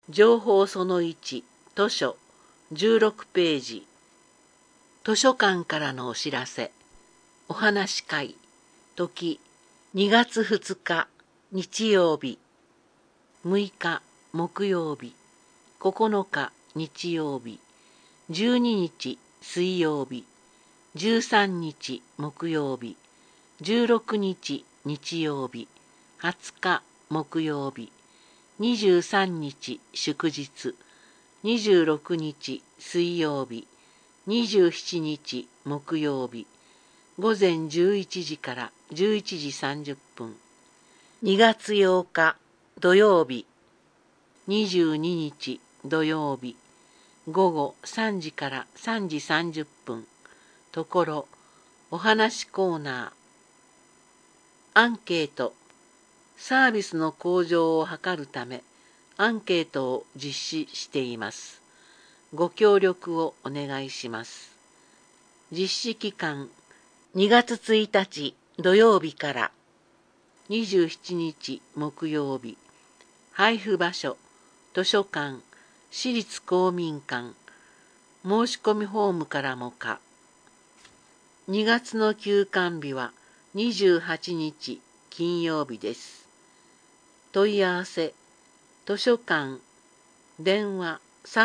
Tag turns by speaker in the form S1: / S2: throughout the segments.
S1: 情報その1、図書、16ページ。図書館からのお知らせ。お話会。時、2月2日、日曜日。6日、木曜日。9日、日曜日。12日、水曜日。13日、木曜日。16日、日曜日。20日、木曜日。23日祝日、26日水曜日、27日木曜日、午前11時から11時30分。2月8日土曜日、22日土曜日、午後3時から3時30分。ところ、お話コーナー。アンケート。サービスの向上を図るため、アンケートを実施しています。ご協力をお願いします。実施期間、2月1日土曜日から27日木曜日。配布場所、図書館、私立公民館、申し込みフォームからも可。2月の休館日は28日金曜日です。問い合わせ、図書館、電話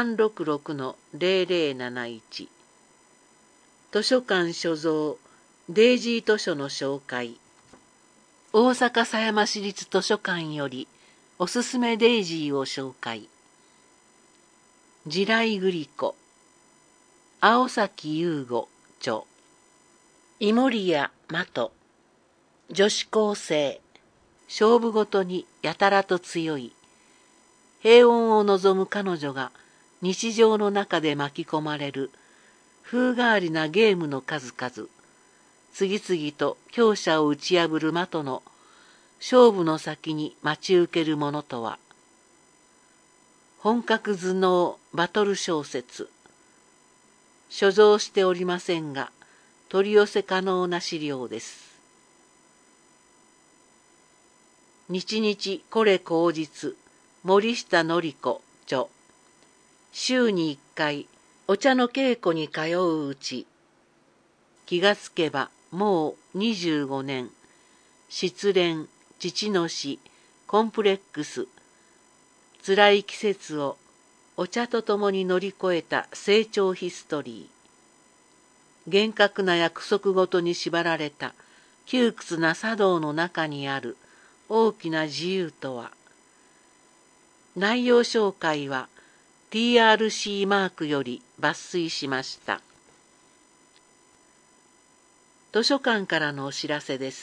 S1: 366-0071。図書館所蔵、デイジー図書の紹介。大阪狭山市立図書館より、おすすめデイジーを紹介。地雷グリコ、青崎優吾著。イモリア・マト、女子高生。勝負ごとにやたらと強い。平穏を望む彼女が日常の中で巻き込まれる風変わりなゲームの数々。次々と強者を打ち破る的の勝負の先に待ち受けるものとは。本格頭脳バトル小説。所蔵しておりませんが、取り寄せ可能な資料です。日々これ口実、森下典子著。週に1回お茶の稽古に通ううち、気がつけばもう25年、失恋、父の死、コンプレックス、辛い季節をお茶と共に乗り越えた成長ヒストリー。厳格な約束ごとに縛られた窮屈な茶道の中にある大きな自由とは。内容紹介は TRC マークより抜粋しました。図書館からのお知らせです。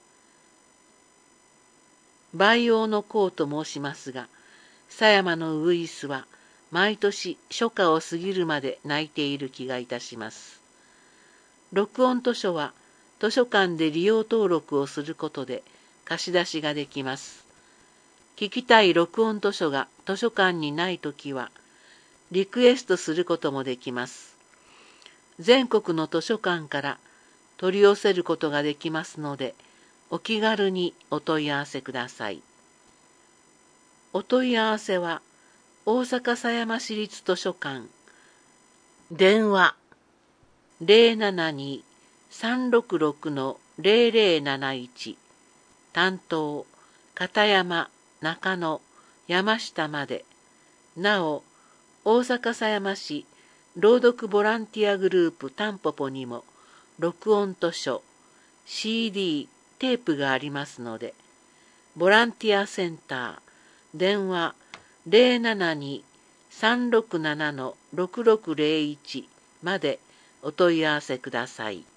S1: 培養の功と申しますが、狭山のウグイスは毎年初夏を過ぎるまで鳴いている気がいたします。録音図書は図書館で利用登録をすることで貸し出しができます。聞きたい録音図書が図書館にないときは、リクエストすることもできます。全国の図書館から取り寄せることができますので、お気軽にお問い合わせください。お問い合わせは、大阪狭山市立図書館、電話072-366-0071、担当、片山、中野、山下まで。なお、大阪狭山市朗読ボランティアグループタンポポにも、録音図書、CD、テープがありますので、ボランティアセンター、電話072-367-6601までお問い合わせください。